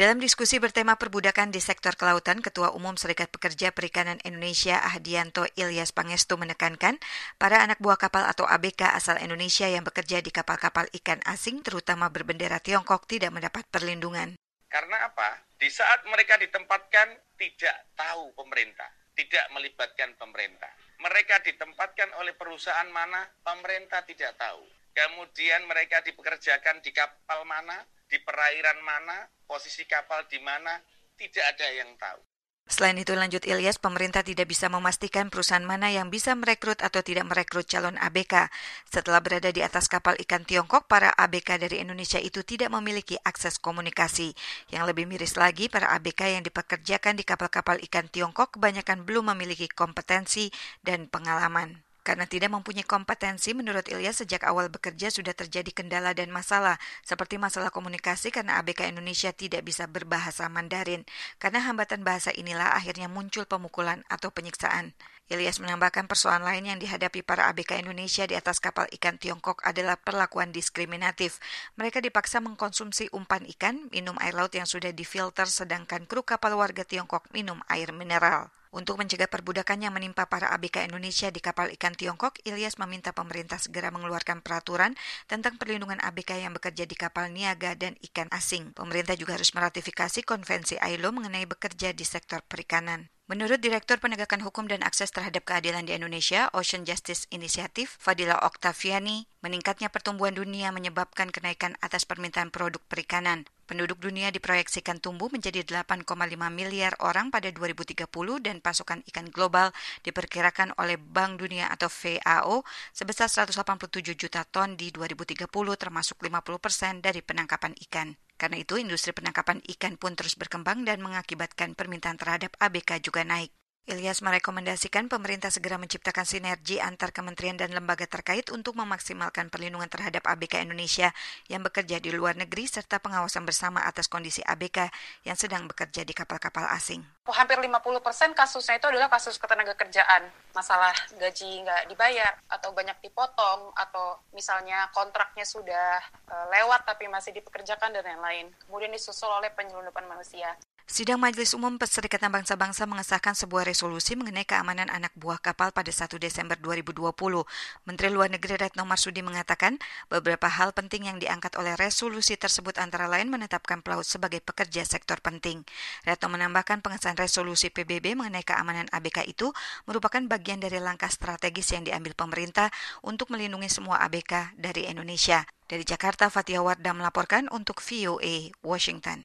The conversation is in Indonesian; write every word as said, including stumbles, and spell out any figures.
Dalam diskusi bertema perbudakan di sektor kelautan, Ketua Umum Serikat Pekerja Perikanan Indonesia Ahdianto Ilyas Pangestu menekankan, para anak buah kapal atau A B K asal Indonesia yang bekerja di kapal-kapal ikan asing, terutama berbendera Tiongkok, tidak mendapat perlindungan. Karena apa? Di saat mereka ditempatkan, tidak tahu pemerintah, tidak melibatkan pemerintah. Mereka ditempatkan oleh perusahaan mana, pemerintah tidak tahu. Kemudian mereka dipekerjakan di kapal mana, di perairan mana, posisi kapal di mana, tidak ada yang tahu. Selain itu, lanjut Ilyas, pemerintah tidak bisa memastikan perusahaan mana yang bisa merekrut atau tidak merekrut calon A B K. Setelah berada di atas kapal ikan Tiongkok, para A B K dari Indonesia itu tidak memiliki akses komunikasi. Yang lebih miris lagi, para A B K yang dipekerjakan di kapal-kapal ikan Tiongkok kebanyakan belum memiliki kompetensi dan pengalaman. Karena tidak mempunyai kompetensi, menurut Ilyas sejak awal bekerja sudah terjadi kendala dan masalah, seperti masalah komunikasi karena A B K Indonesia tidak bisa berbahasa Mandarin. Karena hambatan bahasa inilah akhirnya muncul pemukulan atau penyiksaan. Ilyas menambahkan persoalan lain yang dihadapi para A B K Indonesia di atas kapal ikan Tiongkok adalah perlakuan diskriminatif. Mereka dipaksa mengkonsumsi umpan ikan, minum air laut yang sudah difilter, sedangkan kru kapal warga Tiongkok minum air mineral. Untuk mencegah perbudakan yang menimpa para A B K Indonesia di kapal ikan Tiongkok, Ilyas meminta pemerintah segera mengeluarkan peraturan tentang perlindungan A B K yang bekerja di kapal niaga dan ikan asing. Pemerintah juga harus meratifikasi konvensi I L O mengenai bekerja di sektor perikanan. Menurut Direktur Penegakan Hukum dan Akses Terhadap Keadilan di Indonesia, Ocean Justice Initiative, Fadila Oktaviani, meningkatnya pertumbuhan dunia menyebabkan kenaikan atas permintaan produk perikanan. Penduduk dunia diproyeksikan tumbuh menjadi delapan koma lima miliar orang pada dua ribu tiga puluh dan pasokan ikan global diperkirakan oleh Bank Dunia atau F A O sebesar seratus delapan puluh tujuh juta ton di dua ribu tiga puluh, termasuk lima puluh persen dari penangkapan ikan. Karena itu, industri penangkapan ikan pun terus berkembang dan mengakibatkan permintaan terhadap A B K juga naik. Ilyas merekomendasikan pemerintah segera menciptakan sinergi antar kementerian dan lembaga terkait untuk memaksimalkan perlindungan terhadap A B K Indonesia yang bekerja di luar negeri serta pengawasan bersama atas kondisi A B K yang sedang bekerja di kapal-kapal asing. Hampir lima puluh persen kasusnya itu adalah kasus ketenaga kerjaan. Masalah gaji nggak dibayar atau banyak dipotong atau misalnya kontraknya sudah e, lewat tapi masih dipekerjakan dan lain-lain. Kemudian disusul oleh penyelundupan manusia. Sidang Majelis Umum Perserikatan Bangsa-Bangsa mengesahkan sebuah resolusi mengenai keamanan anak buah kapal pada satu Desember dua ribu dua puluh. Menteri Luar Negeri Retno Marsudi mengatakan beberapa hal penting yang diangkat oleh resolusi tersebut antara lain menetapkan pelaut sebagai pekerja sektor penting. Retno menambahkan pengesahan resolusi P B B mengenai keamanan A B K itu merupakan bagian dari langkah strategis yang diambil pemerintah untuk melindungi semua A B K dari Indonesia. Dari Jakarta, Fatia Wardah melaporkan untuk V O A Washington.